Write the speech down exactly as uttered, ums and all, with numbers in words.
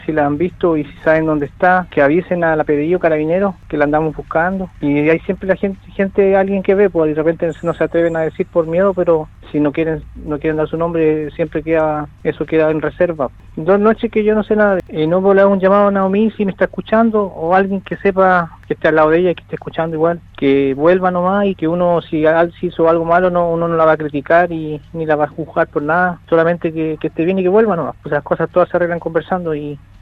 Si la han visto y si saben dónde está, que avisen a la P D I o Carabineros, que la andamos buscando. Y hay siempre la gente, gente alguien que ve, pues de repente no se atreven a decir por miedo, pero si no quieren no quieren dar su nombre, siempre queda eso queda en reserva. Dos noches que yo no sé nada. Y no puedo dar un llamado a Naomi si me está escuchando, o alguien que sepa, que esté al lado de ella y que esté escuchando igual, que vuelva nomás, y que uno, si si hizo algo malo, no uno no la va a criticar y ni la va a juzgar por nada, solamente que, que esté bien y que vuelva nomás. Pues las cosas todas se arreglan conversando y